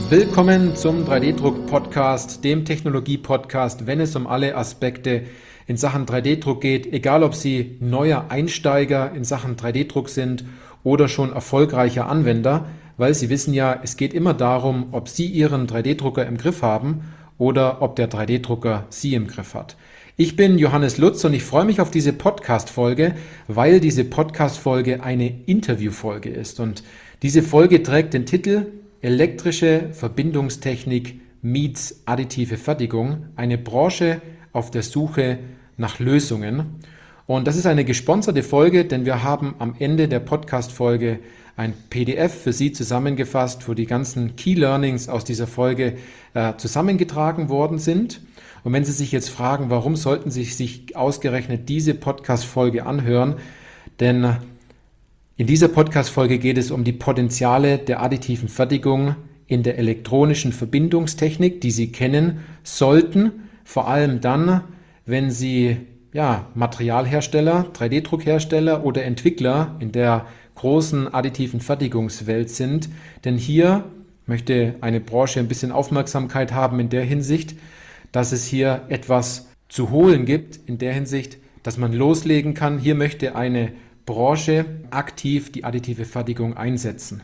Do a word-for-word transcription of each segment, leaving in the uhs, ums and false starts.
Willkommen zum drei D-Druck-Podcast, dem Technologie-Podcast, wenn es um alle Aspekte in Sachen drei D-Druck geht, egal ob Sie neuer Einsteiger in Sachen drei D-Druck sind oder schon erfolgreicher Anwender, weil Sie wissen ja, es geht immer darum, ob Sie Ihren drei D-Drucker im Griff haben oder ob der drei D-Drucker Sie im Griff hat. Ich bin Johannes Lutz und ich freue mich auf diese Podcast-Folge, weil diese Podcast-Folge eine Interview-Folge ist. Und diese Folge trägt den Titel Elektrische Verbindungstechnik meets additive Fertigung, eine Branche auf der Suche nach Lösungen. Und das ist eine gesponserte Folge, denn wir haben am Ende der Podcast-Folge ein P D F für Sie zusammengefasst, wo die ganzen Key Learnings aus dieser Folge äh, zusammengetragen worden sind. Und wenn Sie sich jetzt fragen, warum sollten Sie sich ausgerechnet diese Podcast-Folge anhören, denn in dieser Podcast-Folge geht es um die Potenziale der additiven Fertigung in der elektronischen Verbindungstechnik, die Sie kennen sollten, vor allem dann, wenn Sie ja, Materialhersteller, drei D-Druckhersteller oder Entwickler in der großen additiven Fertigungswelt sind. Denn hier möchte eine Branche ein bisschen Aufmerksamkeit haben in der Hinsicht, dass es hier etwas zu holen gibt, in der Hinsicht, dass man loslegen kann. Hier möchte eine Branche aktiv die additive Fertigung einsetzen.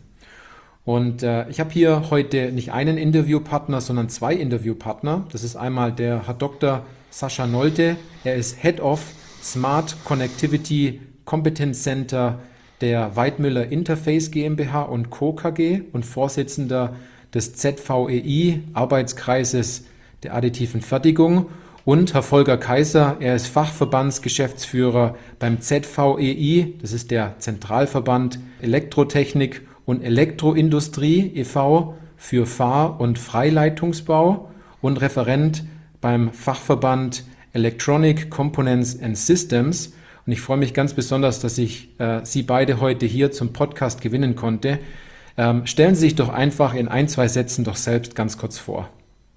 Und äh, ich habe hier heute nicht einen Interviewpartner, sondern zwei Interviewpartner. Das ist einmal der Herr Doktor Sascha Nolte. Er ist Head of Smart Connectivity Competence Center der Weidmüller Interface GmbH und Co. K G und Vorsitzender des Z V E I Arbeitskreises der additiven Fertigung. Und Herr Volker Kaiser, er ist Fachverbandsgeschäftsführer beim Z V E I, das ist der Zentralverband Elektrotechnik und Elektroindustrie e V für Fahr- und Freileitungsbau und Referent beim Fachverband Electronic Components and Systems. Und ich freue mich ganz besonders, dass ich äh, Sie beide heute hier zum Podcast gewinnen konnte. Ähm, stellen Sie sich doch einfach in ein, zwei Sätzen doch selbst ganz kurz vor.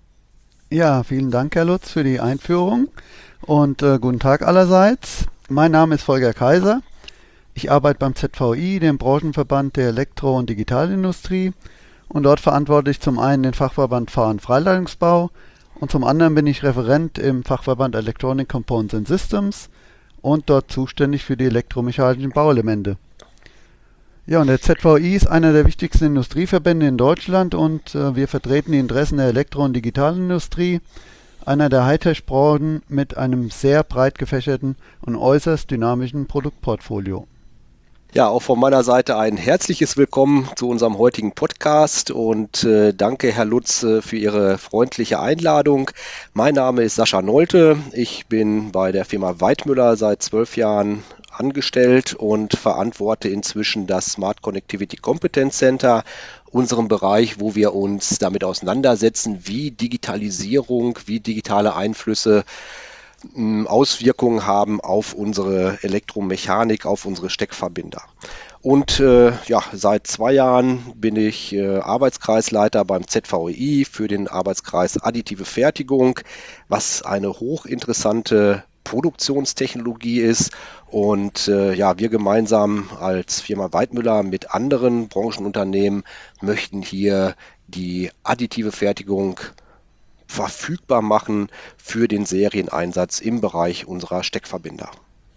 Ja, vielen Dank, Herr Lutz, für die Einführung und äh, guten Tag allerseits. Mein Name ist Volker Kaiser. Ich arbeite beim Z V E I, dem Branchenverband der Elektro- und Digitalindustrie, und dort verantworte ich zum einen den Fachverband Fahr- und Freileitungsbau und zum anderen bin ich Referent im Fachverband Electronic Components and Systems und dort zuständig für die elektromechanischen Bauelemente. Ja, und der Z V E I ist einer der wichtigsten Industrieverbände in Deutschland und äh, wir vertreten die Interessen der Elektro- und Digitalindustrie, einer der Hightech-Branchen mit einem sehr breit gefächerten und äußerst dynamischen Produktportfolio. Ja, auch von meiner Seite ein herzliches Willkommen zu unserem heutigen Podcast und äh, danke, Herr Lutz, äh, für Ihre freundliche Einladung. Mein Name ist Sascha Nolte, ich bin bei der Firma Weidmüller seit zwölf Jahren angestellt und verantworte inzwischen das Smart Connectivity Competence Center, unserem Bereich, wo wir uns damit auseinandersetzen, wie Digitalisierung, wie digitale Einflüsse Auswirkungen haben auf unsere Elektromechanik, auf unsere Steckverbinder. Und äh, ja, seit zwei Jahren bin ich äh, Arbeitskreisleiter beim Z V E I für den Arbeitskreis Additive Fertigung, was eine hochinteressante Produktionstechnologie ist. Und äh, ja, wir gemeinsam als Firma Weidmüller mit anderen Branchenunternehmen möchten hier die additive Fertigung verfügbar machen für den Serieneinsatz im Bereich unserer Steckverbinder.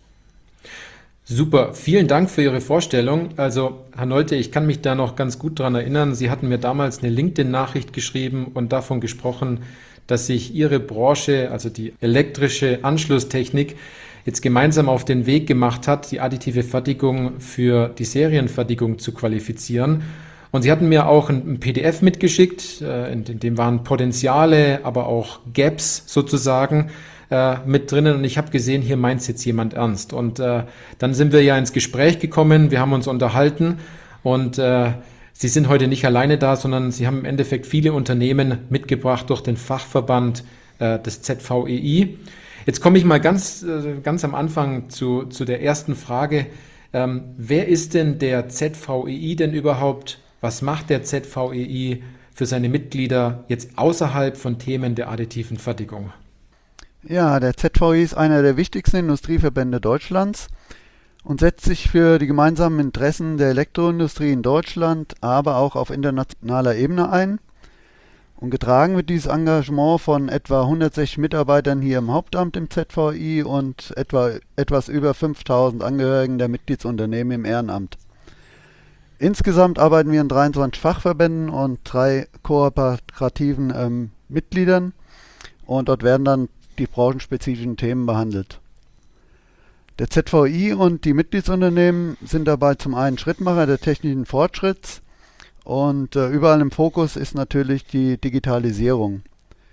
Super, vielen Dank für Ihre Vorstellung. Also, Herr Nolte, ich kann mich da noch ganz gut dran erinnern. Sie hatten mir damals eine LinkedIn-Nachricht geschrieben und davon gesprochen, dass sich Ihre Branche, also die elektrische Anschlusstechnik, jetzt gemeinsam auf den Weg gemacht hat, die additive Fertigung für die Serienfertigung zu qualifizieren. Und Sie hatten mir auch ein P D F mitgeschickt, in dem waren Potenziale, aber auch Gaps sozusagen mit drinnen. Und ich habe gesehen, hier meint es jetzt jemand ernst. Und äh, dann sind wir ja ins Gespräch gekommen, wir haben uns unterhalten und äh, Sie sind heute nicht alleine da, sondern Sie haben im Endeffekt viele Unternehmen mitgebracht durch den Fachverband äh, des Z V E I. Jetzt komme ich mal ganz, äh, ganz am Anfang zu, zu der ersten Frage. Ähm, wer ist denn der Z V E I denn überhaupt? Was macht der Z V E I für seine Mitglieder jetzt außerhalb von Themen der additiven Fertigung? Ja, der Z V E I ist einer der wichtigsten Industrieverbände Deutschlands und setzt sich für die gemeinsamen Interessen der Elektroindustrie in Deutschland, aber auch auf internationaler Ebene ein. Und getragen wird dieses Engagement von etwa hundertsechzig Mitarbeitern hier im Hauptamt im Z V I und etwa etwas über fünftausend Angehörigen der Mitgliedsunternehmen im Ehrenamt. Insgesamt arbeiten wir in dreiundzwanzig Fachverbänden und drei kooperativen ähm, Mitgliedern und dort werden dann die branchenspezifischen Themen behandelt. Der Z V I und die Mitgliedsunternehmen sind dabei zum einen Schrittmacher der technischen Fortschritts und äh, überall im Fokus ist natürlich die Digitalisierung.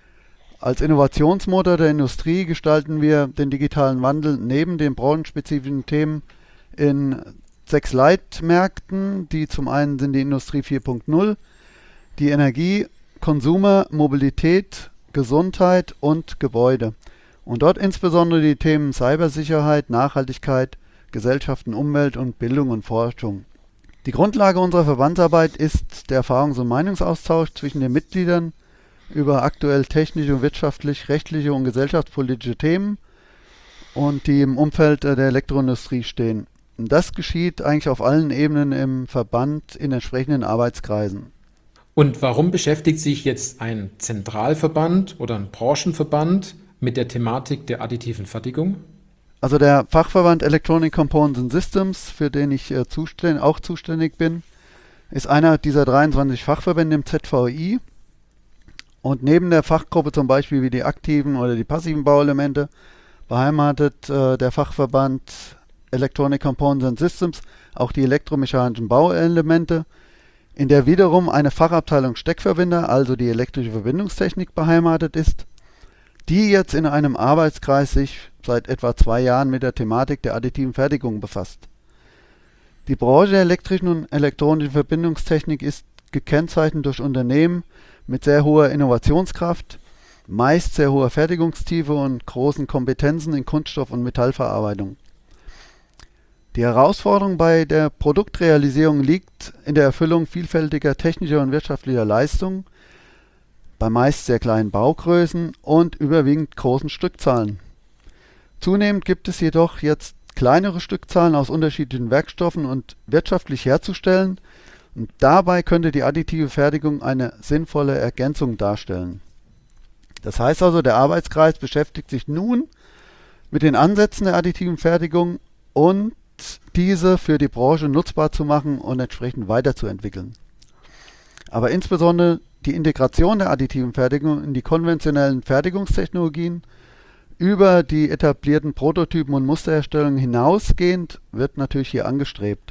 Als Innovationsmotor der Industrie gestalten wir den digitalen Wandel neben den branchenspezifischen Themen in sechs Leitmärkten, die zum einen sind die Industrie vier Punkt null, die Energie, Konsumer, Mobilität, Gesundheit und Gebäude. Und dort insbesondere die Themen Cybersicherheit, Nachhaltigkeit, Gesellschaften, Umwelt und Bildung und Forschung. Die Grundlage unserer Verbandsarbeit ist der Erfahrungs- und Meinungsaustausch zwischen den Mitgliedern über aktuell technische, wirtschaftlich, rechtliche und gesellschaftspolitische Themen und die im Umfeld der Elektroindustrie stehen. Und das geschieht eigentlich auf allen Ebenen im Verband in entsprechenden Arbeitskreisen. Und warum beschäftigt sich jetzt ein Zentralverband oder ein Branchenverband mit der Thematik der additiven Fertigung? Also der Fachverband Electronic Components and Systems, für den ich äh, zuständ, auch zuständig bin, ist einer dieser dreiundzwanzig Fachverbände im Z V I. Und neben der Fachgruppe zum Beispiel wie die aktiven oder die passiven Bauelemente beheimatet äh, der Fachverband Electronic Components and Systems auch die elektromechanischen Bauelemente, in der wiederum eine Fachabteilung Steckverbinder, also die elektrische Verbindungstechnik, beheimatet ist, die jetzt in einem Arbeitskreis sich seit etwa zwei Jahren mit der Thematik der additiven Fertigung befasst. Die Branche der elektrischen und elektronischen Verbindungstechnik ist gekennzeichnet durch Unternehmen mit sehr hoher Innovationskraft, meist sehr hoher Fertigungstiefe und großen Kompetenzen in Kunststoff- und Metallverarbeitung. Die Herausforderung bei der Produktrealisierung liegt in der Erfüllung vielfältiger technischer und wirtschaftlicher Leistungen, bei meist sehr kleinen Baugrößen und überwiegend großen Stückzahlen. Zunehmend gibt es jedoch jetzt kleinere Stückzahlen aus unterschiedlichen Werkstoffen und wirtschaftlich herzustellen, und dabei könnte die additive Fertigung eine sinnvolle Ergänzung darstellen. Das heißt also, der Arbeitskreis beschäftigt sich nun mit den Ansätzen der additiven Fertigung und diese für die Branche nutzbar zu machen und entsprechend weiterzuentwickeln. Aber insbesondere die Integration der additiven Fertigung in die konventionellen Fertigungstechnologien über die etablierten Prototypen und Musterherstellungen hinausgehend wird natürlich hier angestrebt.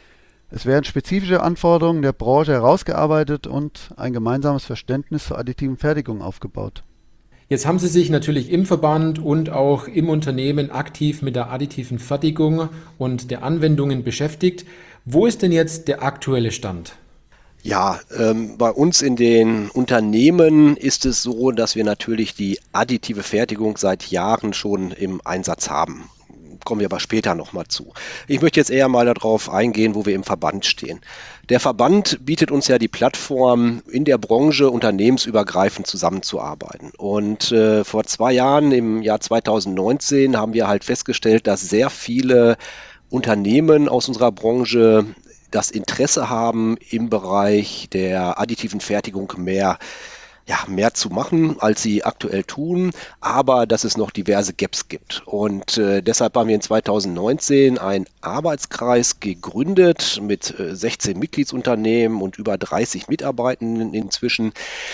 Es werden spezifische Anforderungen der Branche herausgearbeitet und ein gemeinsames Verständnis zur additiven Fertigung aufgebaut. Jetzt haben Sie sich natürlich im Verband und auch im Unternehmen aktiv mit der additiven Fertigung und der Anwendungen beschäftigt. Wo ist denn jetzt der aktuelle Stand? Ja, ähm, bei uns in den Unternehmen ist es so, dass wir natürlich die additive Fertigung seit Jahren schon im Einsatz haben. Kommen wir aber später nochmal zu. Ich möchte jetzt eher mal darauf eingehen, wo wir im Verband stehen. Der Verband bietet uns ja die Plattform, in der Branche unternehmensübergreifend zusammenzuarbeiten. Und äh, vor zwei Jahren, im Jahr zweitausendneunzehn, haben wir halt festgestellt, dass sehr viele Unternehmen aus unserer Branche das Interesse haben, im Bereich der additiven Fertigung mehr ja, mehr zu machen, als sie aktuell tun, aber dass es noch diverse Gaps gibt. Und äh, deshalb haben wir in zweitausendneunzehn einen Arbeitskreis gegründet mit äh, sechzehn Mitgliedsunternehmen und über dreißig Mitarbeitenden inzwischen,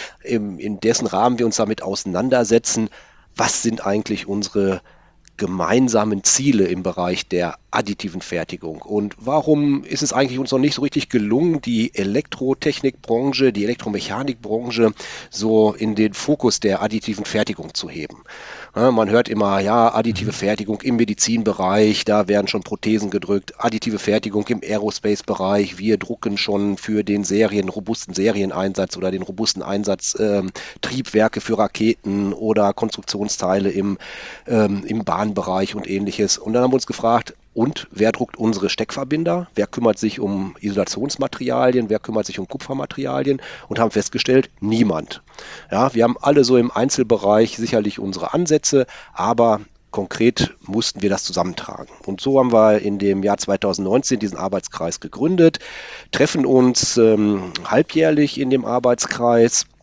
im, in dessen Rahmen wir uns damit auseinandersetzen, was sind eigentlich unsere gemeinsamen Ziele im Bereich der additiven Fertigung. Und warum ist es eigentlich uns noch nicht so richtig gelungen, die Elektrotechnikbranche, die Elektromechanikbranche so in den Fokus der additiven Fertigung zu heben? Ja, man hört immer, ja, additive Fertigung im Medizinbereich, da werden schon Prothesen gedrückt, additive Fertigung im Aerospace-Bereich, wir drucken schon für den Serien, robusten Serieneinsatz oder den robusten Einsatz ähm, Triebwerke für Raketen oder Konstruktionsteile im, ähm, im Bahnbereich und ähnliches. Und dann haben wir uns gefragt, und wer druckt unsere Steckverbinder? Wer kümmert sich um Isolationsmaterialien? Wer kümmert sich um Kupfermaterialien? Und haben festgestellt, niemand. Ja, wir haben alle so im Einzelbereich sicherlich unsere Ansätze, aber konkret mussten wir das zusammentragen. Und so haben wir in dem Jahr zweitausendneunzehn diesen Arbeitskreis gegründet, treffen uns ähm, halbjährlich in dem Arbeitskreis,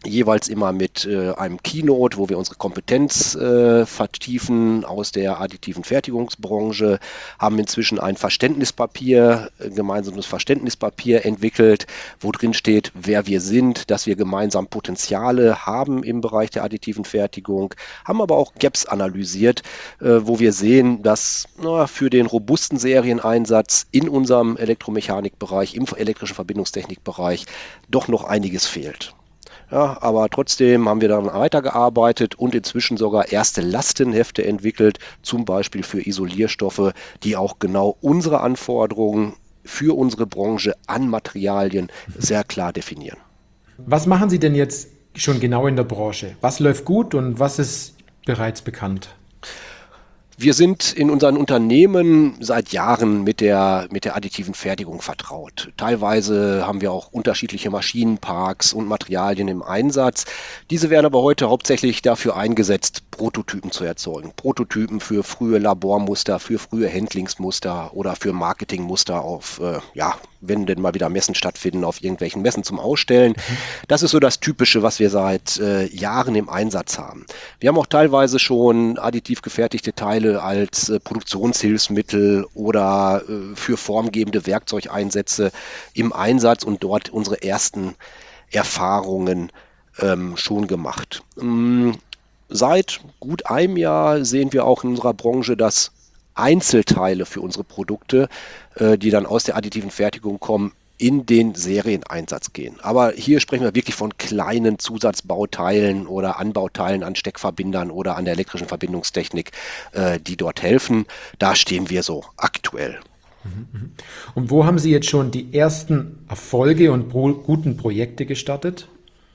jeweils immer mit äh, einem Keynote, wo wir unsere Kompetenz äh, vertiefen aus der additiven Fertigungsbranche, haben inzwischen ein Verständnispapier, ein gemeinsames Verständnispapier entwickelt, wo drin steht, wer wir sind, dass wir gemeinsam Potenziale haben im Bereich der additiven Fertigung, haben aber auch Gaps analysiert, äh, wo wir sehen, dass na, für den robusten Serieneinsatz in unserem Elektromechanikbereich, im elektrischen Verbindungstechnikbereich doch noch einiges fehlt. Ja, aber trotzdem haben wir dann weitergearbeitet und inzwischen sogar erste Lastenhefte entwickelt, zum Beispiel für Isolierstoffe, die auch genau unsere Anforderungen für unsere Branche an Materialien sehr klar definieren. Was machen Sie denn jetzt schon genau in der Branche? Was läuft gut und was ist bereits bekannt? Wir sind in unseren Unternehmen seit Jahren mit der, mit der additiven Fertigung vertraut. Teilweise haben wir auch unterschiedliche Maschinenparks und Materialien im Einsatz. Diese werden aber heute hauptsächlich dafür eingesetzt, Prototypen zu erzeugen. Prototypen für frühe Labormuster, für frühe Handlingsmuster oder für Marketingmuster auf, äh, ja, wenn denn mal wieder Messen stattfinden, auf irgendwelchen Messen zum Ausstellen. Das ist so das Typische, was wir seit äh, Jahren im Einsatz haben. Wir haben auch teilweise schon additiv gefertigte Teile als äh, Produktionshilfsmittel oder äh, für formgebende Werkzeugeinsätze im Einsatz und dort unsere ersten Erfahrungen ähm, schon gemacht. Ähm, seit gut einem Jahr sehen wir auch in unserer Branche, dass Einzelteile für unsere Produkte, äh, die dann aus der additiven Fertigung kommen, in den Serieneinsatz gehen. Aber hier sprechen wir wirklich von kleinen Zusatzbauteilen oder Anbauteilen an Steckverbindern oder an der elektrischen Verbindungstechnik, äh, die dort helfen. Da stehen wir so aktuell. Und wo haben Sie jetzt schon die ersten Erfolge und pro- guten Projekte gestartet?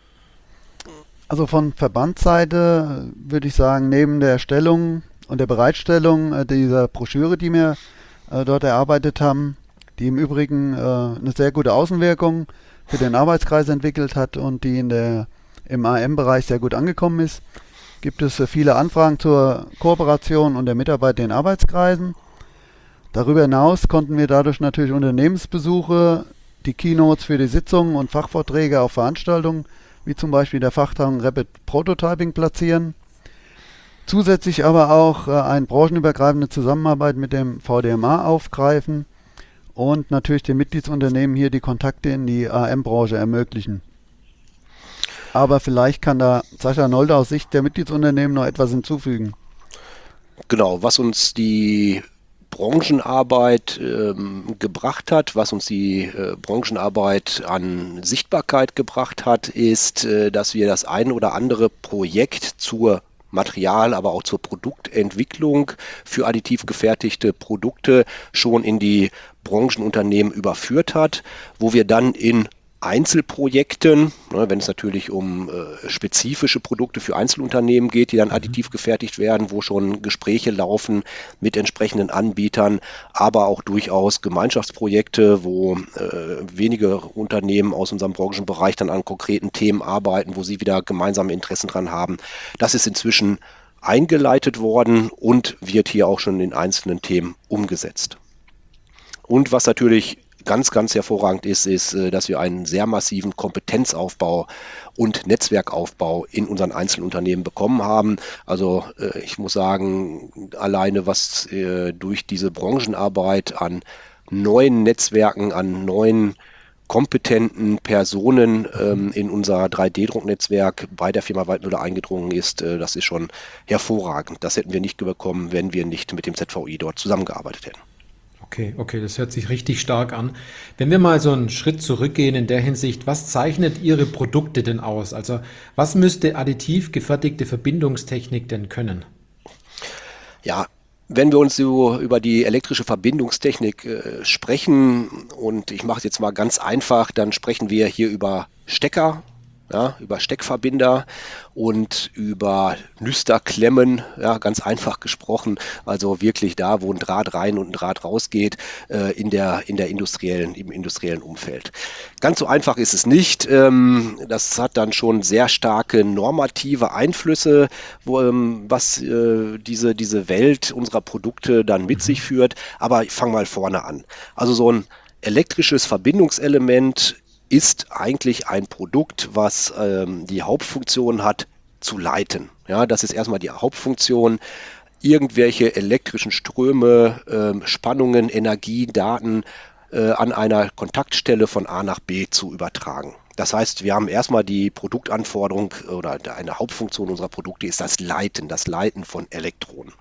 Also von Verbandsseite würde ich sagen, neben der Erstellung und der Bereitstellung äh, dieser Broschüre, die wir äh, dort erarbeitet haben, die im Übrigen äh, eine sehr gute Außenwirkung für den Arbeitskreis entwickelt hat und die in der, im A M-Bereich sehr gut angekommen ist, gibt es äh, viele Anfragen zur Kooperation und der Mitarbeit in den Arbeitskreisen. Darüber hinaus konnten wir dadurch natürlich Unternehmensbesuche, die Keynotes für die Sitzungen und Fachvorträge auf Veranstaltungen, wie zum Beispiel der Fachtagung Rapid Prototyping, platzieren. Zusätzlich aber auch äh, eine branchenübergreifende Zusammenarbeit mit dem V D M A aufgreifen und natürlich den Mitgliedsunternehmen hier die Kontakte in die A M-Branche ermöglichen. Aber vielleicht kann da Sascha Nolde aus Sicht der Mitgliedsunternehmen noch etwas hinzufügen. Genau, was uns die Branchenarbeit ähm, gebracht hat, was uns die äh, Branchenarbeit an Sichtbarkeit gebracht hat, ist, äh, dass wir das ein oder andere Projekt zur Material, aber auch zur Produktentwicklung für additiv gefertigte Produkte schon in die Branchenunternehmen überführt hat, wo wir dann in Einzelprojekten, ne, wenn es natürlich um äh, spezifische Produkte für Einzelunternehmen geht, die dann additiv gefertigt werden, wo schon Gespräche laufen mit entsprechenden Anbietern, aber auch durchaus Gemeinschaftsprojekte, wo äh, wenige Unternehmen aus unserem Branchenbereich dann an konkreten Themen arbeiten, wo sie wieder gemeinsame Interessen dran haben. Das ist inzwischen eingeleitet worden und wird hier auch schon in einzelnen Themen umgesetzt. Und was natürlich ganz, ganz hervorragend ist, ist, dass wir einen sehr massiven Kompetenzaufbau und Netzwerkaufbau in unseren Einzelunternehmen bekommen haben. Also ich muss sagen, alleine was durch diese Branchenarbeit an neuen Netzwerken, an neuen kompetenten Personen ähm, in unser drei D Drucknetzwerk bei der Firma Waldmüller eingedrungen ist, äh, das ist schon hervorragend. Das hätten wir nicht bekommen, wenn wir nicht mit dem Z V I dort zusammengearbeitet hätten. Okay, okay, das hört sich richtig stark an. Wenn wir mal so einen Schritt zurückgehen in der Hinsicht, was zeichnet Ihre Produkte denn aus? Also was müsste additiv gefertigte Verbindungstechnik denn können? Ja, wenn wir uns so über die elektrische Verbindungstechnik äh, sprechen, und ich mache es jetzt mal ganz einfach, dann sprechen wir hier über Stecker, ja, über Steckverbinder und über Nüsterklemmen, ja, ganz einfach gesprochen, also wirklich da, wo ein Draht rein und ein Draht rausgeht, äh, in der, in der industriellen, im industriellen Umfeld. Ganz so einfach ist es nicht. Ähm, das hat dann schon sehr starke normative Einflüsse, wo, ähm, was äh, diese, diese Welt unserer Produkte dann mit sich führt. Aber ich fange mal vorne an. Also so ein elektrisches Verbindungselement ist eigentlich ein Produkt, was ähm, die Hauptfunktion hat, zu leiten. Ja, das ist erstmal die Hauptfunktion, irgendwelche elektrischen Ströme, ähm, Spannungen, Energie, Daten äh, an einer Kontaktstelle von A nach B zu übertragen. Das heißt, wir haben erstmal die Produktanforderung oder eine Hauptfunktion unserer Produkte ist das Leiten, das Leiten von Elektronen.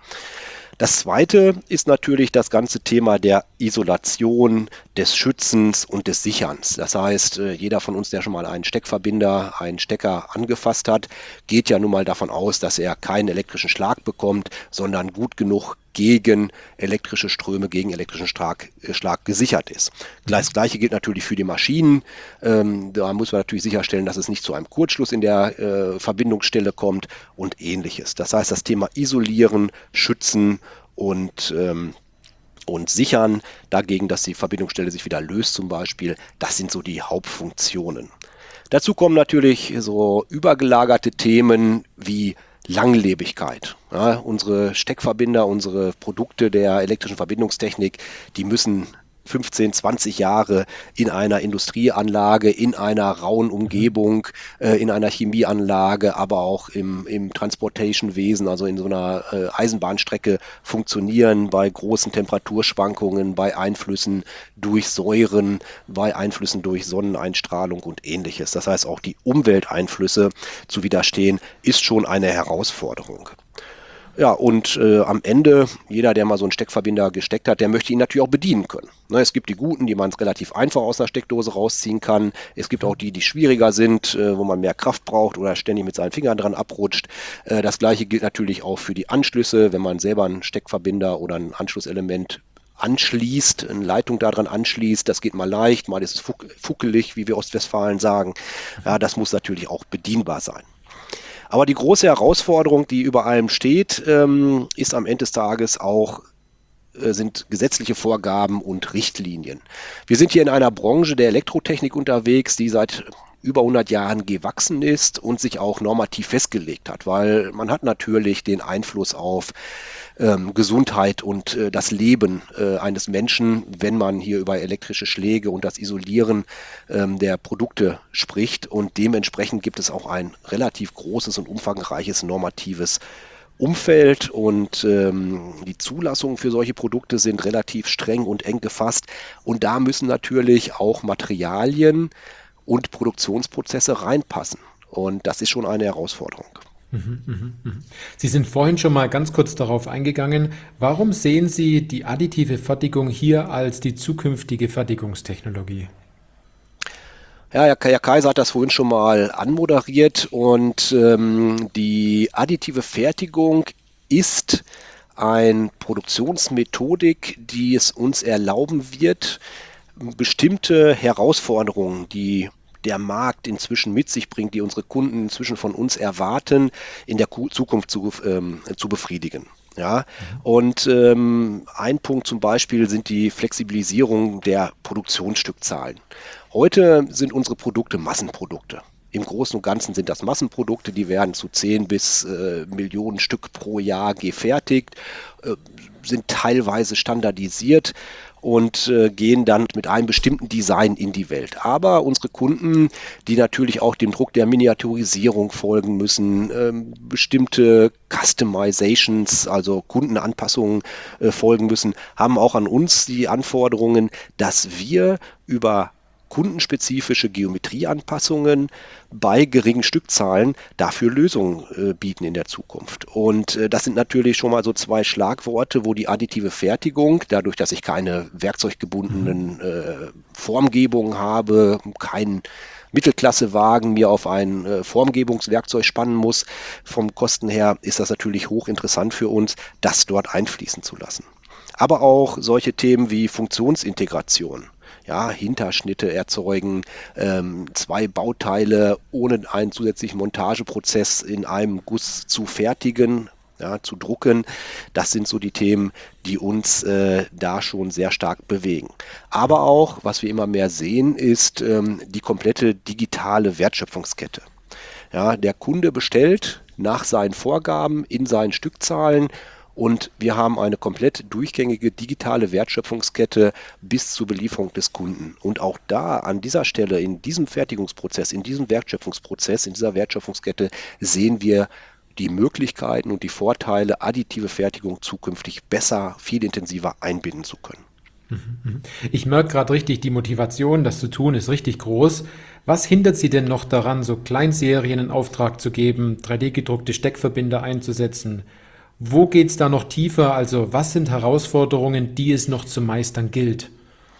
Das zweite ist natürlich das ganze Thema der Isolation, des Schützens und des Sicherns. Das heißt, jeder von uns, der schon mal einen Steckverbinder, einen Stecker angefasst hat, geht ja nun mal davon aus, dass er keinen elektrischen Schlag bekommt, sondern gut genug gegen elektrische Ströme, gegen elektrischen Schlag, Schlag gesichert ist. Das Gleiche gilt natürlich für die Maschinen. Ähm, da muss man natürlich sicherstellen, dass es nicht zu einem Kurzschluss in der äh, Verbindungsstelle kommt und ähnliches. Das heißt, das Thema Isolieren, Schützen und ähm, und sichern dagegen, dass die Verbindungsstelle sich wieder löst zum Beispiel, das sind so die Hauptfunktionen. Dazu kommen natürlich so übergelagerte Themen wie Langlebigkeit. Ja, unsere Steckverbinder, unsere Produkte der elektrischen Verbindungstechnik, die müssen fünfzehn, zwanzig Jahre in einer Industrieanlage, in einer rauen Umgebung, äh, in einer Chemieanlage, aber auch im, im Transportation-Wesen, also in so einer äh, Eisenbahnstrecke funktionieren bei großen Temperaturschwankungen, bei Einflüssen durch Säuren, bei Einflüssen durch Sonneneinstrahlung und ähnliches. Das heißt, auch die Umwelteinflüsse zu widerstehen, ist schon eine Herausforderung. Ja, und äh, am Ende, jeder, der mal so einen Steckverbinder gesteckt hat, der möchte ihn natürlich auch bedienen können. Ne, es gibt die guten, die man relativ einfach aus der Steckdose rausziehen kann. Es gibt auch die, die schwieriger sind, äh, wo man mehr Kraft braucht oder ständig mit seinen Fingern dran abrutscht. Äh, das Gleiche gilt natürlich auch für die Anschlüsse, wenn man selber einen Steckverbinder oder ein Anschlusselement anschließt, eine Leitung daran anschließt. Das geht mal leicht, mal ist es fuck- fuckelig, wie wir Ostwestfalen sagen. Ja, das muss natürlich auch bedienbar sein. Aber die große Herausforderung, die über allem steht, ähm, ist am Ende des Tages auch, äh, sind gesetzliche Vorgaben und Richtlinien. Wir sind hier in einer Branche der Elektrotechnik unterwegs, die seit über hundert Jahren gewachsen ist und sich auch normativ festgelegt hat, weil man hat natürlich den Einfluss auf ähm, Gesundheit und äh, das Leben äh, eines Menschen, wenn man hier über elektrische Schläge und das Isolieren ähm, der Produkte spricht, und dementsprechend gibt es auch ein relativ großes und umfangreiches normatives Umfeld, und ähm, die Zulassungen für solche Produkte sind relativ streng und eng gefasst, und da müssen natürlich auch Materialien und Produktionsprozesse reinpassen, und das ist schon eine Herausforderung. Sie sind vorhin schon mal ganz kurz darauf eingegangen. Warum sehen Sie die additive Fertigung hier als die zukünftige Fertigungstechnologie? Ja, Herr Herr Kaiser hat das vorhin schon mal anmoderiert, und ähm, die additive Fertigung ist eine Produktionsmethodik, die es uns erlauben wird, bestimmte Herausforderungen, die der Markt inzwischen mit sich bringt, die unsere Kunden inzwischen von uns erwarten, in der Ku- Zukunft zu, ähm, zu befriedigen. Ja, und ähm, ein Punkt zum Beispiel sind die Flexibilisierung der Produktionsstückzahlen. Heute sind unsere Produkte Massenprodukte. Im Großen und Ganzen sind das Massenprodukte, die werden zu zehn bis äh, Millionen Stück pro Jahr gefertigt, äh, sind teilweise standardisiert und äh, gehen dann mit einem bestimmten Design in die Welt. Aber unsere Kunden, die natürlich auch dem Druck der Miniaturisierung folgen müssen, ähm, bestimmte Customizations, also Kundenanpassungen äh, folgen müssen, haben auch an uns die Anforderungen, dass wir über kundenspezifische Geometrieanpassungen bei geringen Stückzahlen dafür Lösungen äh, bieten in der Zukunft. Und äh, das sind natürlich schon mal so zwei Schlagworte, wo die additive Fertigung, dadurch, dass ich keine werkzeuggebundenen äh, Formgebungen habe, keinen Mittelklassewagen mir auf ein äh, Formgebungswerkzeug spannen muss, vom Kosten her ist das natürlich hochinteressant für uns, das dort einfließen zu lassen. Aber auch solche Themen wie Funktionsintegration. Ja, Hinterschnitte erzeugen, ähm, zwei Bauteile ohne einen zusätzlichen Montageprozess in einem Guss zu fertigen, ja, zu drucken. Das sind so die Themen, die uns äh, da schon sehr stark bewegen. Aber auch, was wir immer mehr sehen, ist ähm, die komplette digitale Wertschöpfungskette. Ja, der Kunde bestellt nach seinen Vorgaben in seinen Stückzahlen, und wir haben eine komplett durchgängige digitale Wertschöpfungskette bis zur Belieferung des Kunden. Und auch da an dieser Stelle, in diesem Fertigungsprozess, in diesem Wertschöpfungsprozess, in dieser Wertschöpfungskette sehen wir die Möglichkeiten und die Vorteile, additive Fertigung zukünftig besser, viel intensiver einbinden zu können. Ich merke gerade richtig, die Motivation, das zu tun, ist richtig groß. Was hindert Sie denn noch daran, so Kleinserien in Auftrag zu geben, drei D gedruckte Steckverbinder einzusetzen? Wo geht es da noch tiefer? Also was sind Herausforderungen, die es noch zu meistern gilt?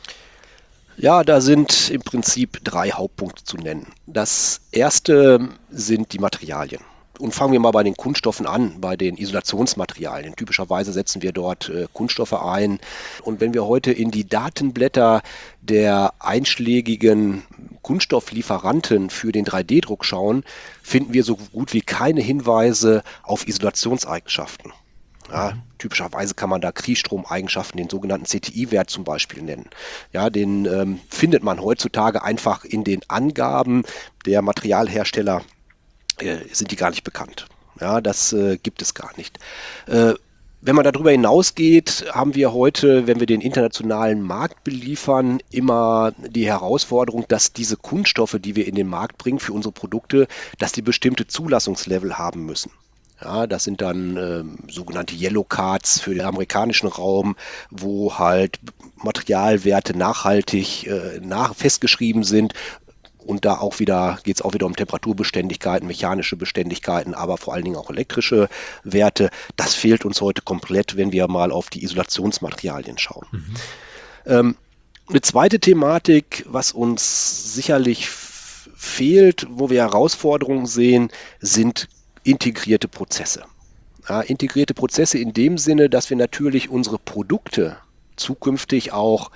Ja, da sind im Prinzip drei Hauptpunkte zu nennen. Das erste sind die Materialien. Und fangen wir mal bei den Kunststoffen an, bei den Isolationsmaterialien. Typischerweise setzen wir dort äh, Kunststoffe ein. Und wenn wir heute in die Datenblätter der einschlägigen Kunststofflieferanten für den drei D Druck schauen, finden wir so gut wie keine Hinweise auf Isolationseigenschaften. Ja, typischerweise kann man da Kriechstromeigenschaften, den sogenannten C T I-Wert zum Beispiel nennen. Ja, den ähm, findet man heutzutage einfach in den Angaben der Materialhersteller. Sind die gar nicht bekannt. Ja, das äh, gibt es gar nicht. Äh, wenn man darüber hinausgeht, haben wir heute, wenn wir den internationalen Markt beliefern, immer die Herausforderung, dass diese Kunststoffe, die wir in den Markt bringen für unsere Produkte, dass die bestimmte Zulassungslevel haben müssen. Ja, das sind dann äh, sogenannte Yellow Cards für den amerikanischen Raum, wo halt Materialwerte nachhaltig äh, nach festgeschrieben sind. Und da auch wieder geht es auch wieder um Temperaturbeständigkeiten, mechanische Beständigkeiten, aber vor allen Dingen auch elektrische Werte. Das fehlt uns heute komplett, wenn wir mal auf die Isolationsmaterialien schauen. Mhm. Ähm, eine zweite Thematik, was uns sicherlich f- fehlt, wo wir Herausforderungen sehen, sind integrierte Prozesse. Ja, integrierte Prozesse in dem Sinne, dass wir natürlich unsere Produkte zukünftig auch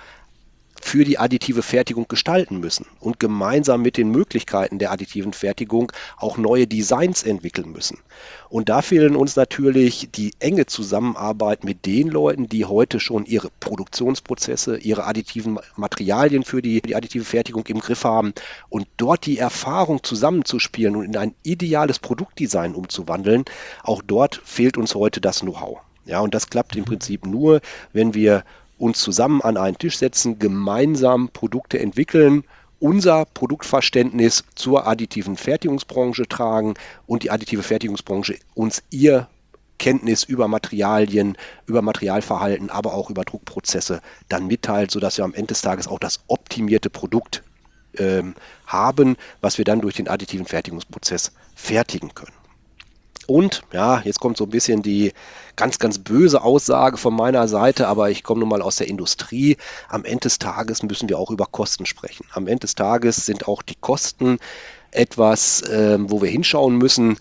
für die additive Fertigung gestalten müssen und gemeinsam mit den Möglichkeiten der additiven Fertigung auch neue Designs entwickeln müssen. Und da fehlen uns natürlich die enge Zusammenarbeit mit den Leuten, die heute schon ihre Produktionsprozesse, ihre additiven Materialien für die, die additive Fertigung im Griff haben und dort die Erfahrung zusammenzuspielen und in ein ideales Produktdesign umzuwandeln. Auch dort fehlt uns heute das Know-how. Ja, und das klappt im Prinzip nur, wenn wir uns zusammen an einen Tisch setzen, gemeinsam Produkte entwickeln, unser Produktverständnis zur additiven Fertigungsbranche tragen und die additive Fertigungsbranche uns ihr Kenntnis über Materialien, über Materialverhalten, aber auch über Druckprozesse dann mitteilt, sodass wir am Ende des Tages auch das optimierte Produkt ähm, haben, was wir dann durch den additiven Fertigungsprozess fertigen können. Und, ja, jetzt kommt so ein bisschen die ganz, ganz böse Aussage von meiner Seite, aber ich komme nun mal aus der Industrie. Am Ende des Tages müssen wir auch über Kosten sprechen. Am Ende des Tages sind auch die Kosten etwas, äh, wo wir hinschauen müssen.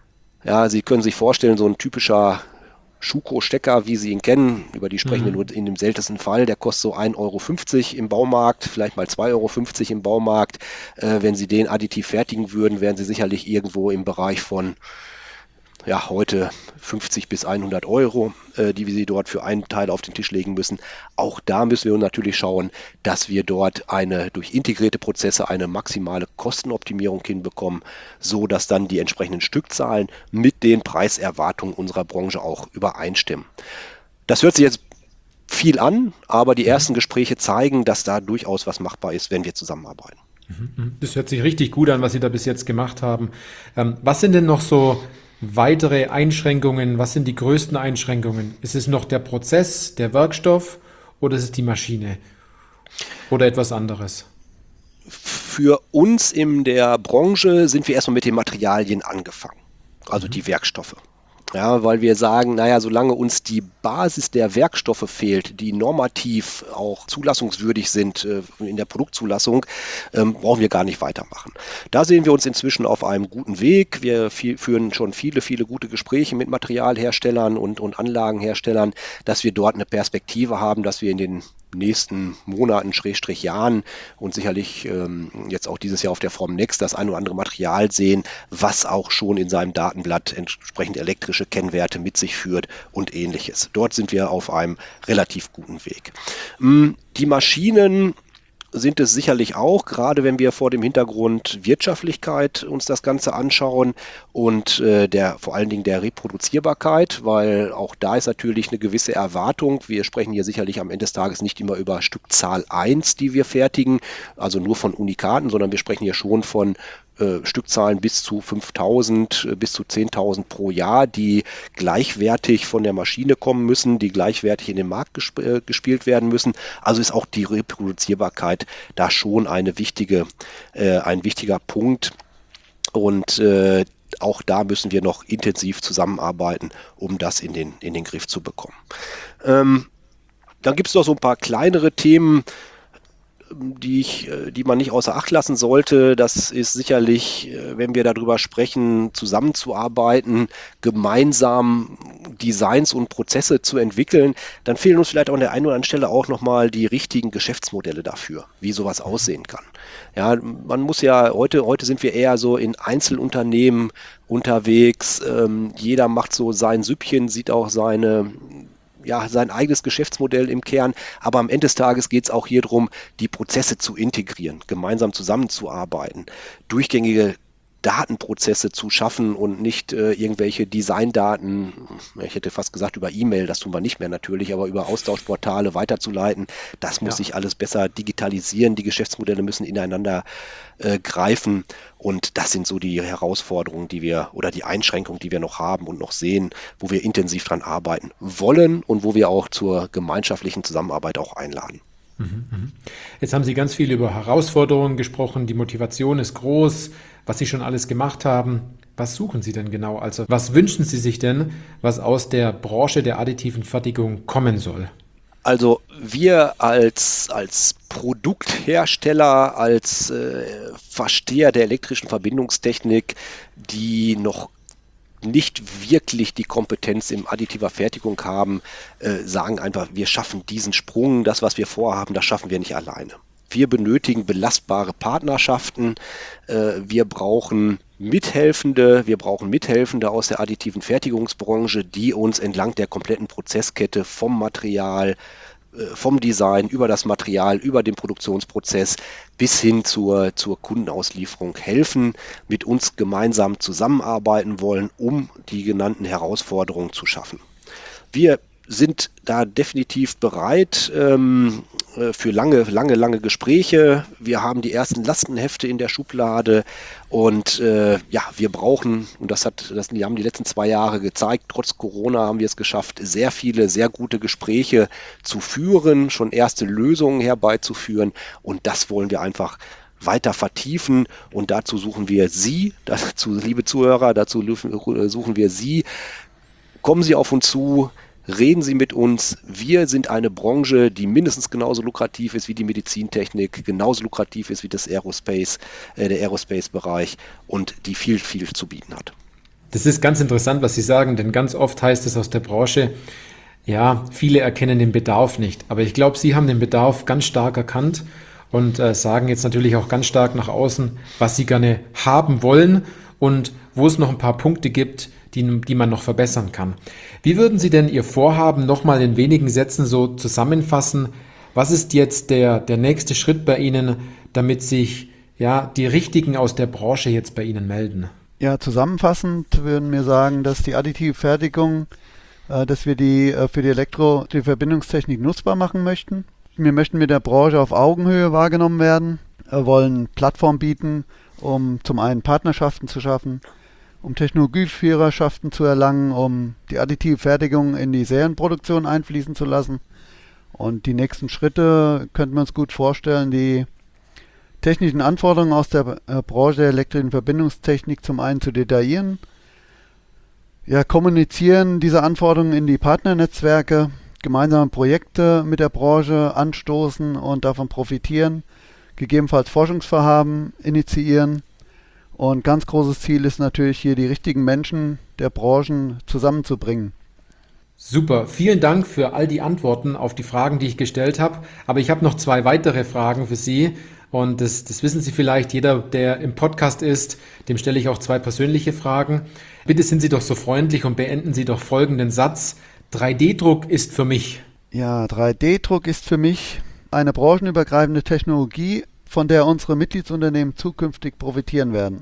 Ja, Sie können sich vorstellen, so ein typischer Schuko-Stecker, wie Sie ihn kennen, über die sprechen wir nur in dem seltensten Fall, der kostet so ein Euro fünfzig im Baumarkt, vielleicht mal zwei Euro fünfzig im Baumarkt. Äh, wenn Sie den additiv fertigen würden, wären Sie sicherlich irgendwo im Bereich von ja, heute fünfzig bis hundert Euro, äh, die wir sie dort für einen Teil auf den Tisch legen müssen. Auch da müssen wir natürlich schauen, dass wir dort eine durch integrierte Prozesse eine maximale Kostenoptimierung hinbekommen, so dass dann die entsprechenden Stückzahlen mit den Preiserwartungen unserer Branche auch übereinstimmen. Das hört sich jetzt viel an, aber die ersten Gespräche zeigen, dass da durchaus was machbar ist, wenn wir zusammenarbeiten. Das hört sich richtig gut an, was Sie da bis jetzt gemacht haben. Ähm, was sind denn noch so weitere Einschränkungen? Was sind die größten Einschränkungen? Ist es noch der Prozess, der Werkstoff oder ist es die Maschine oder etwas anderes? Für uns in der Branche sind wir erstmal mit den Materialien angefangen, also mhm. die Werkstoffe. Ja, weil wir sagen, naja, solange uns die Basis der Werkstoffe fehlt, die normativ auch zulassungswürdig sind äh, in der Produktzulassung, ähm, brauchen wir gar nicht weitermachen. Da sehen wir uns inzwischen auf einem guten Weg. Wir viel, führen schon viele, viele gute Gespräche mit Materialherstellern und, und Anlagenherstellern, dass wir dort eine Perspektive haben, dass wir in den nächsten Monaten, Schrägstrich Jahren und sicherlich ähm, jetzt auch dieses Jahr auf der Formnext das ein oder andere Material sehen, was auch schon in seinem Datenblatt entsprechend elektrische Kennwerte mit sich führt und ähnliches. Dort sind wir auf einem relativ guten Weg. Die Maschinen sind es sicherlich auch, gerade wenn wir vor dem Hintergrund Wirtschaftlichkeit uns das Ganze anschauen und äh, der, vor allen Dingen der Reproduzierbarkeit, weil auch da ist natürlich eine gewisse Erwartung. Wir sprechen hier sicherlich am Ende des Tages nicht immer über Stückzahl eins, die wir fertigen, also nur von Unikaten, sondern wir sprechen hier schon von äh, Stückzahlen bis zu fünftausend, äh, bis zu zehntausend pro Jahr, die gleichwertig von der Maschine kommen müssen, die gleichwertig in den Markt gesp äh, gespielt werden müssen. Also ist auch die Reproduzierbarkeit da schon eine wichtige, äh, ein wichtiger Punkt. Und äh, auch da müssen wir noch intensiv zusammenarbeiten, um das in den, in den Griff zu bekommen. Ähm, dann gibt es noch so ein paar kleinere Themen, die, ich, die man nicht außer Acht lassen sollte. Das ist sicherlich, wenn wir darüber sprechen, zusammenzuarbeiten, gemeinsam Designs und Prozesse zu entwickeln, dann fehlen uns vielleicht an der einen oder anderen Stelle auch nochmal die richtigen Geschäftsmodelle dafür, wie sowas aussehen kann. Ja, man muss ja, heute, heute sind wir eher so in Einzelunternehmen unterwegs. Ähm, jeder macht so sein Süppchen, sieht auch seine ja, sein eigenes Geschäftsmodell im Kern, aber am Ende des Tages geht es auch hier darum, die Prozesse zu integrieren, gemeinsam zusammenzuarbeiten, durchgängige Datenprozesse zu schaffen und nicht äh, irgendwelche Designdaten, ich hätte fast gesagt über E-Mail, das tun wir nicht mehr natürlich, aber über Austauschportale weiterzuleiten. Das muss ja. sich alles besser digitalisieren, die Geschäftsmodelle müssen ineinander äh, greifen und das sind so die Herausforderungen, die wir oder die Einschränkungen, die wir noch haben und noch sehen, wo wir intensiv dran arbeiten wollen und wo wir auch zur gemeinschaftlichen Zusammenarbeit auch einladen. Jetzt haben Sie ganz viel über Herausforderungen gesprochen, die Motivation ist groß, was Sie schon alles gemacht haben. Was suchen Sie denn genau? Also was wünschen Sie sich denn, was aus der Branche der additiven Fertigung kommen soll? Also wir als, als Produkthersteller, als äh, Versteher der elektrischen Verbindungstechnik, die noch nicht wirklich die Kompetenz in additiver Fertigung haben, äh, sagen einfach, wir schaffen diesen Sprung, das, was wir vorhaben, das schaffen wir nicht alleine. Wir benötigen belastbare Partnerschaften, äh, wir brauchen Mithelfende, wir brauchen Mithelfende aus der additiven Fertigungsbranche, die uns entlang der kompletten Prozesskette vom Material, vom Design über das Material, über den Produktionsprozess bis hin zur, zur Kundenauslieferung helfen, mit uns gemeinsam zusammenarbeiten wollen, um die genannten Herausforderungen zu schaffen. Wir sind da definitiv bereit ähm, für lange, lange, lange Gespräche. Wir haben die ersten Lastenhefte in der Schublade und äh, ja, wir brauchen, und das hat, das die haben die letzten zwei Jahre gezeigt, trotz Corona haben wir es geschafft, sehr viele, sehr gute Gespräche zu führen, schon erste Lösungen herbeizuführen und das wollen wir einfach weiter vertiefen und dazu suchen wir Sie, dazu, liebe Zuhörer, dazu suchen wir Sie. Kommen Sie auf uns zu. Reden Sie mit uns. Wir sind eine Branche, die mindestens genauso lukrativ ist wie die Medizintechnik, genauso lukrativ ist wie das Aerospace, äh, der Aerospace-Bereich und die viel, viel zu bieten hat. Das ist ganz interessant, was Sie sagen, denn ganz oft heißt es aus der Branche, ja, viele erkennen den Bedarf nicht. Aber ich glaube, Sie haben den Bedarf ganz stark erkannt und äh, sagen jetzt natürlich auch ganz stark nach außen, was Sie gerne haben wollen und wo es noch ein paar Punkte gibt, die, die man noch verbessern kann. Wie würden Sie denn Ihr Vorhaben nochmal in wenigen Sätzen so zusammenfassen? Was ist jetzt der, der nächste Schritt bei Ihnen, damit sich ja, die Richtigen aus der Branche jetzt bei Ihnen melden? Ja, zusammenfassend würden wir sagen, dass die additive Fertigung, äh, dass wir die äh, für die Elektro, die Verbindungstechnik nutzbar machen möchten. Wir möchten mit der Branche auf Augenhöhe wahrgenommen werden, äh, wollen Plattform bieten, um zum einen Partnerschaften zu schaffen, um Technologieführerschaften zu erlangen, um die additive Fertigung in die Serienproduktion einfließen zu lassen. Und die nächsten Schritte könnten wir uns gut vorstellen, die technischen Anforderungen aus der äh, Branche der elektrischen Verbindungstechnik zum einen zu detaillieren, ja, kommunizieren diese Anforderungen in die Partnernetzwerke, gemeinsame Projekte mit der Branche anstoßen und davon profitieren, gegebenenfalls Forschungsvorhaben initiieren. Und ganz großes Ziel ist natürlich hier die richtigen Menschen der Branchen zusammenzubringen. Super, vielen Dank für all die Antworten auf die Fragen, die ich gestellt habe. Aber ich habe noch zwei weitere Fragen für Sie. Und das, das wissen Sie vielleicht, jeder, der im Podcast ist, dem stelle ich auch zwei persönliche Fragen. Bitte sind Sie doch so freundlich und beenden Sie doch folgenden Satz. drei D Druck ist für mich. Ja, drei D Druck ist für mich eine branchenübergreifende Technologie, von der unsere Mitgliedsunternehmen zukünftig profitieren werden?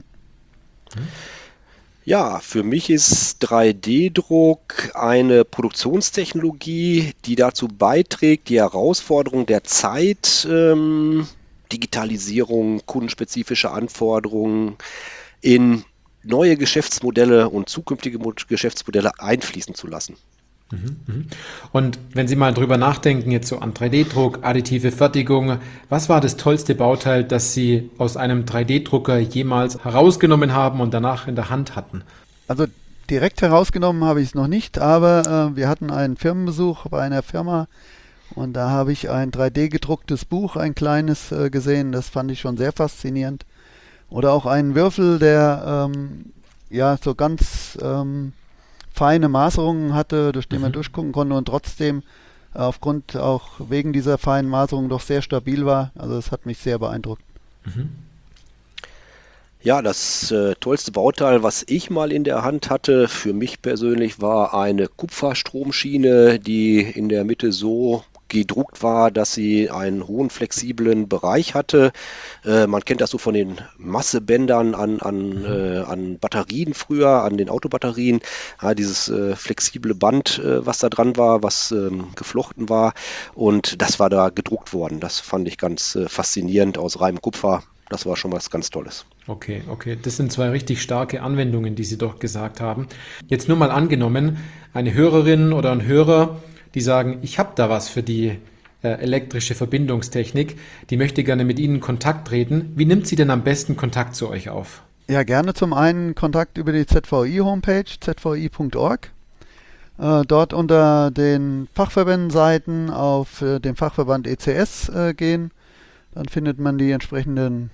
Ja, für mich ist drei D Druck eine Produktionstechnologie, die dazu beiträgt, die Herausforderung der Zeit, ähm, Digitalisierung, kundenspezifische Anforderungen in neue Geschäftsmodelle und zukünftige Mo- Geschäftsmodelle einfließen zu lassen. Und wenn Sie mal drüber nachdenken, jetzt so an drei D Druck, additive Fertigung, was war das tollste Bauteil, das Sie aus einem drei D Drucker jemals herausgenommen haben und danach in der Hand hatten? Also direkt herausgenommen habe ich es noch nicht, aber äh, wir hatten einen Firmenbesuch bei einer Firma und da habe ich ein drei D gedrucktes Buch, ein kleines, äh, gesehen. Das fand ich schon sehr faszinierend. Oder auch einen Würfel, der ähm, ja so ganz ähm, feine Maserungen hatte, durch die man Mhm. durchgucken konnte und trotzdem äh, aufgrund auch wegen dieser feinen Maserungen doch sehr stabil war. Also das hat mich sehr beeindruckt. Ja, das äh, tollste Bauteil, was ich mal in der Hand hatte, für mich persönlich, war eine Kupferstromschiene, die in der Mitte so gedruckt war, dass sie einen hohen flexiblen Bereich hatte. Äh, man kennt das so von den Massebändern an, an, äh, an Batterien früher, an den Autobatterien. Ja, dieses äh, flexible Band, äh, was da dran war, was ähm, geflochten war. Und das war da gedruckt worden. Das fand ich ganz äh, faszinierend aus reinem Kupfer. Das war schon was ganz Tolles. Okay, okay. Das sind zwei richtig starke Anwendungen, die Sie doch gesagt haben. Jetzt nur mal angenommen, eine Hörerin oder ein Hörer, die sagen, ich habe da was für die äh, elektrische Verbindungstechnik, die möchte gerne mit Ihnen in Kontakt treten. Wie nimmt sie denn am besten Kontakt zu euch auf? Ja, gerne zum einen Kontakt über die Z V I-Homepage, z v i punkt org. Äh, dort unter den Fachverbändenseiten auf äh, den Fachverband E C S äh, gehen. Dann findet man die entsprechenden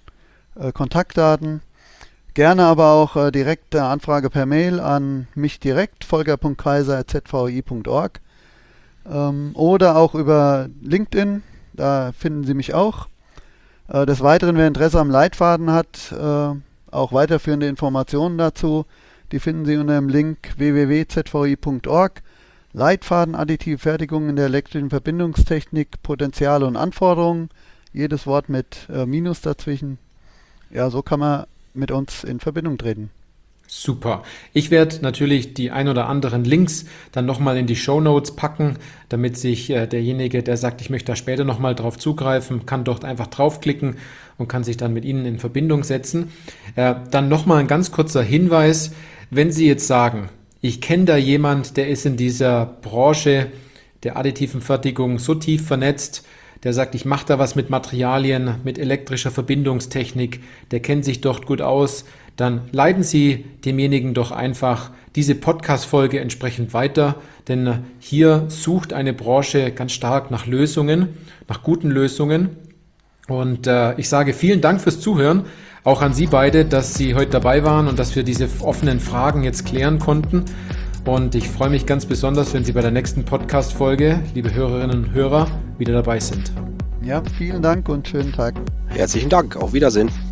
äh, Kontaktdaten. Gerne aber auch äh, direkte Anfrage per Mail an mich direkt, volker punkt kaiser at z v i punkt org. Ähm, oder auch über LinkedIn, da finden Sie mich auch. Äh, des Weiteren, wer Interesse am Leitfaden hat, äh, auch weiterführende Informationen dazu, die finden Sie unter dem Link w w w punkt z v i punkt org. Leitfaden additive Fertigung in der elektrischen Verbindungstechnik, Potenziale und Anforderungen. Jedes Wort mit äh, Minus dazwischen. Ja, so kann man mit uns in Verbindung treten. Super. Ich werde natürlich die ein oder anderen Links dann nochmal in die Shownotes packen, damit sich äh, derjenige, der sagt, ich möchte da später nochmal drauf zugreifen, kann dort einfach draufklicken und kann sich dann mit Ihnen in Verbindung setzen. Äh, dann nochmal ein ganz kurzer Hinweis, wenn Sie jetzt sagen, ich kenne da jemand, der ist in dieser Branche der additiven Fertigung so tief vernetzt, der sagt, ich mache da was mit Materialien, mit elektrischer Verbindungstechnik, der kennt sich dort gut aus, dann leiten Sie demjenigen doch einfach diese Podcast-Folge entsprechend weiter, denn hier sucht eine Branche ganz stark nach Lösungen, nach guten Lösungen. Und äh, ich sage vielen Dank fürs Zuhören, auch an Sie beide, dass Sie heute dabei waren und dass wir diese offenen Fragen jetzt klären konnten. Und ich freue mich ganz besonders, wenn Sie bei der nächsten Podcast-Folge, liebe Hörerinnen und Hörer, wieder dabei sind. Ja, vielen Dank und schönen Tag. Herzlichen Dank. Auf Wiedersehen.